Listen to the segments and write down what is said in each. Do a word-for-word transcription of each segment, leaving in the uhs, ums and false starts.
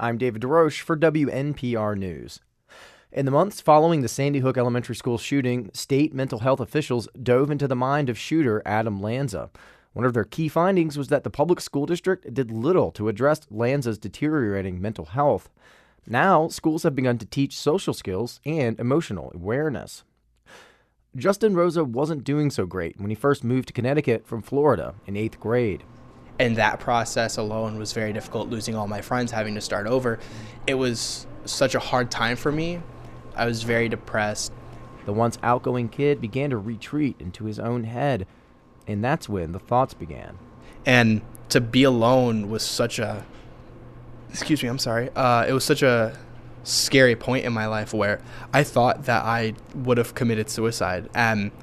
I'm David DeRoche for W N P R News. In the months following the Sandy Hook Elementary School shooting, state mental health officials dove into the mind of shooter Adam Lanza. One of their key findings was that the public school district did little to address Lanza's deteriorating mental health. Now, schools have begun to teach social skills and emotional awareness. Justin Rosa wasn't doing so great when he first moved to Connecticut from Florida in eighth grade. And that process alone was very difficult, losing all my friends, having to start over. It was such a hard time for me. I was very depressed. The once outgoing kid began to retreat into his own head, and that's when the thoughts began. And to be alone was such a, excuse me, I'm sorry. Uh, it was such a scary point in my life where I thought that I would have committed suicide. And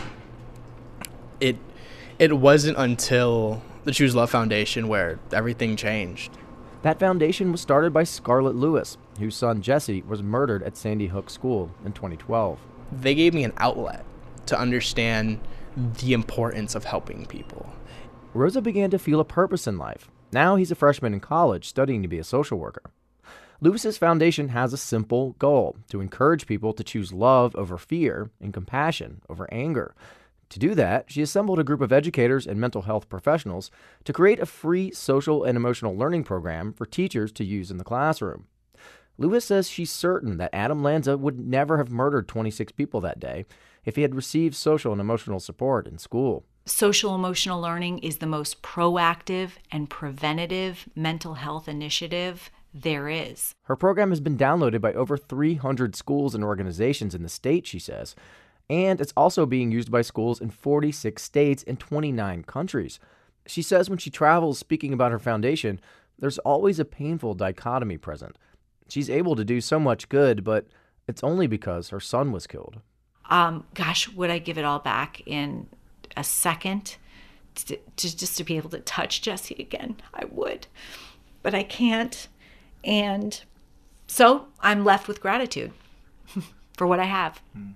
it, it wasn't until the Choose Love Foundation where everything changed. That foundation was started by Scarlett Lewis, whose son Jesse was murdered at Sandy Hook School in twenty twelve. They gave me an outlet to understand the importance of helping people. Rosa began to feel a purpose in life. Now he's a freshman in college studying to be a social worker. Lewis's foundation has a simple goal: to encourage people to choose love over fear and compassion over anger. To do that, she assembled a group of educators and mental health professionals to create a free social and emotional learning program for teachers to use in the classroom. Lewis says she's certain that Adam Lanza would never have murdered twenty-six people that day if he had received social and emotional support in school. Social emotional learning is the most proactive and preventative mental health initiative there is. Her program has been downloaded by over three hundred schools and organizations in the state, she says. And it's also being used by schools in forty-six states and twenty-nine countries. She says when she travels speaking about her foundation, there's always a painful dichotomy present. She's able to do so much good, but it's only because her son was killed. Um, gosh, would I give it all back in a second to, to just to be able to touch Jesse again? I would, but I can't. And so I'm left with gratitude for what I have. Hmm.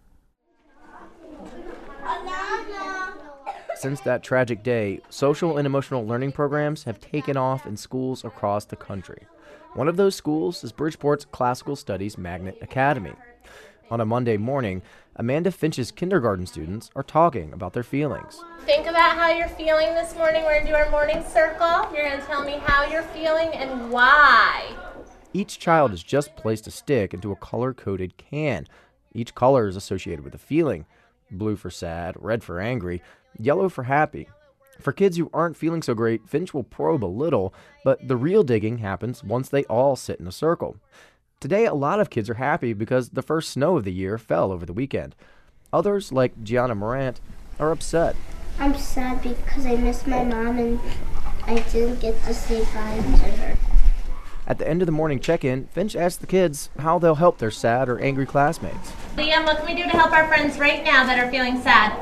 Since that tragic day, social and emotional learning programs have taken off in schools across the country. One of those schools is Bridgeport's Classical Studies Magnet Academy. On a Monday morning, Amanda Finch's kindergarten students are talking about their feelings. Think about how you're feeling this morning. We're going to do our morning circle. You're going to tell me how you're feeling and why. Each child has just placed a stick into a color-coded can. Each color is associated with a feeling. Blue for sad, red for angry, yellow for happy. For kids who aren't feeling so great, Finch will probe a little, but the real digging happens once they all sit in a circle. Today, a lot of kids are happy because the first snow of the year fell over the weekend. Others, like Gianna Morant, are upset. I'm sad because I miss my mom and I didn't get to say bye to her. At the end of the morning check-in, Finch asks the kids how they'll help their sad or angry classmates. Liam, what can we do to help our friends right now that are feeling sad?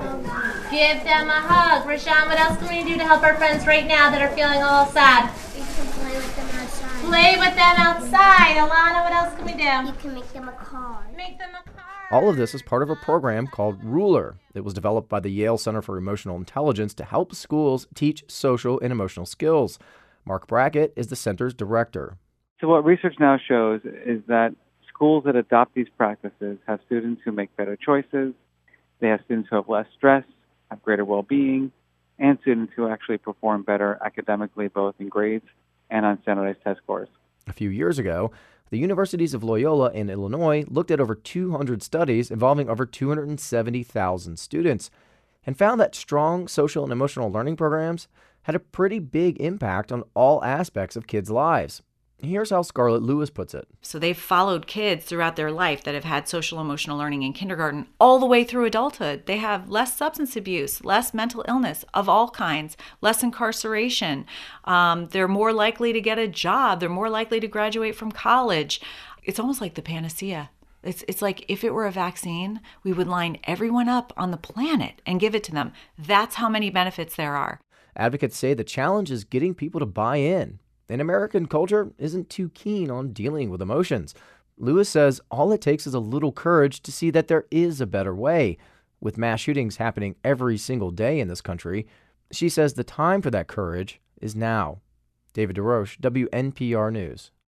Give them a hug. Rashawn, what else can we do to help our friends right now that are feeling a little sad? You can play with them outside. Play with them outside. Alana, what else can we do? You can make them a card. Make them a card. All of this is part of a program called Ruler. It was developed by the Yale Center for Emotional Intelligence to help schools teach social and emotional skills. Mark Brackett is the center's director. So what research now shows is that schools that adopt these practices have students who make better choices, they have students who have less stress, have greater well-being, and students who actually perform better academically, both in grades and on standardized test scores. A few years ago, the universities of Loyola and Illinois looked at over two hundred studies involving over two hundred seventy thousand students and found that strong social and emotional learning programs had a pretty big impact on all aspects of kids' lives. Here's how Scarlett Lewis puts it. So they've followed kids throughout their life that have had social emotional learning in kindergarten all the way through adulthood. They have less substance abuse, less mental illness of all kinds, less incarceration. Um, they're more likely to get a job. They're more likely to graduate from college. It's almost like the panacea. It's it's like if it were a vaccine, we would line everyone up on the planet and give it to them. That's how many benefits there are. Advocates say the challenge is getting people to buy in. And American culture isn't too keen on dealing with emotions. Lewis says all it takes is a little courage to see that there is a better way. With mass shootings happening every single day in this country, she says the time for that courage is now. David DeRoche, W N P R News.